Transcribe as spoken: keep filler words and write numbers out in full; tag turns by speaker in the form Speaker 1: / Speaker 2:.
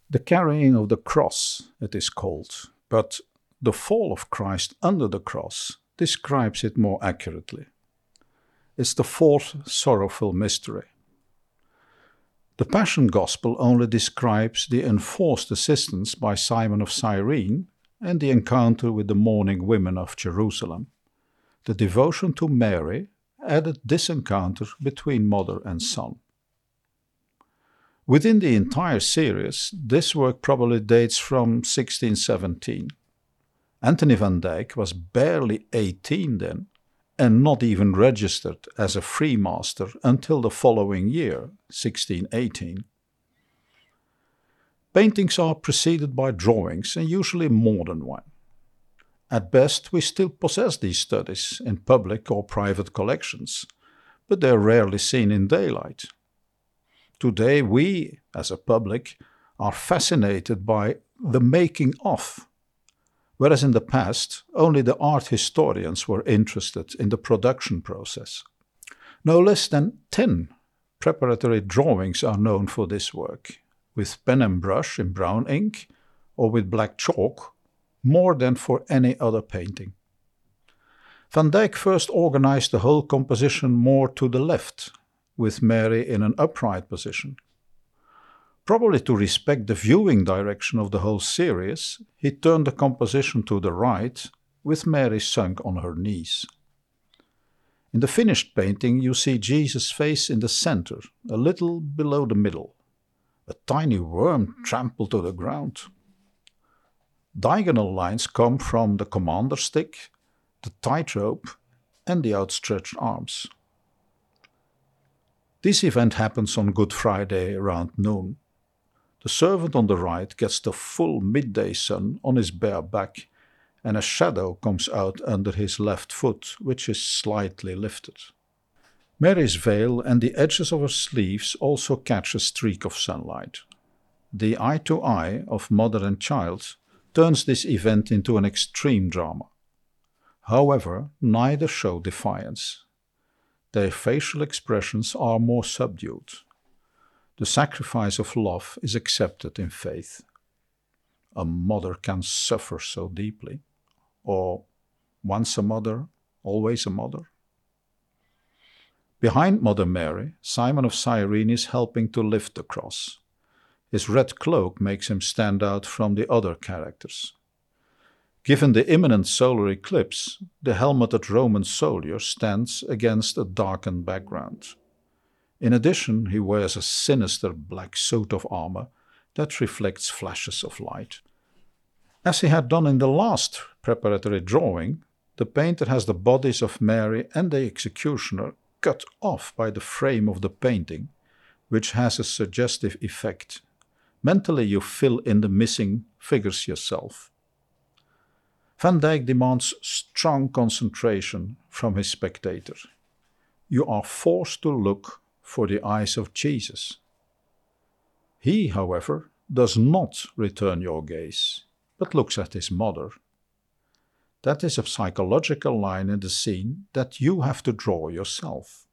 Speaker 1: The carrying of the cross, it is called, but the fall of Christ under the cross describes it more accurately. It's the fourth sorrowful mystery. The Passion Gospel only describes the enforced assistance by Simon of Cyrene and the encounter with the mourning women of Jerusalem. The devotion to Mary added this encounter between mother and son. Within the entire series, this work probably dates from sixteen seventeen. Anthony van Dyck was barely eighteen then, and not even registered as a free master until the following year, sixteen eighteen. Paintings are preceded by drawings, and usually more than one. At best, we still possess these studies in public or private collections, but they are rarely seen in daylight. Today, we, as a public, are fascinated by the making of, whereas in the past, only the art historians were interested in the production process. No less than ten preparatory drawings are known for this work, with pen and brush in brown ink or with black chalk, more than for any other painting. Van Dyck first organized the whole composition more to the left, with Mary in an upright position. Probably to respect the viewing direction of the whole series, he turned the composition to the right, with Mary sunk on her knees. In the finished painting, you see Jesus' face in the center, a little below the middle. A tiny worm trampled to the ground. Diagonal lines come from the commander stick, the tightrope, and the outstretched arms. This event happens on Good Friday around noon. The servant on the right gets the full midday sun on his bare back, and a shadow comes out under his left foot, which is slightly lifted. Mary's veil and the edges of her sleeves also catch a streak of sunlight. The eye-to-eye of mother and child turns this event into an extreme drama. However, neither show defiance. Their facial expressions are more subdued. The sacrifice of love is accepted in faith. A mother can suffer so deeply. Or, once a mother, always a mother. Behind Mother Mary, Simon of Cyrene is helping to lift the cross. His red cloak makes him stand out from the other characters. Given the imminent solar eclipse, the helmeted Roman soldier stands against a darkened background. In addition, he wears a sinister black suit of armor that reflects flashes of light. As he had done in the last preparatory drawing, the painter has the bodies of Mary and the executioner cut off by the frame of the painting, which has a suggestive effect. Mentally, you fill in the missing figures yourself. Van Dyck demands strong concentration from his spectator. You are forced to look for the eyes of Jesus. He, however, does not return your gaze, but looks at his mother. That is a psychological line in the scene that you have to draw yourself.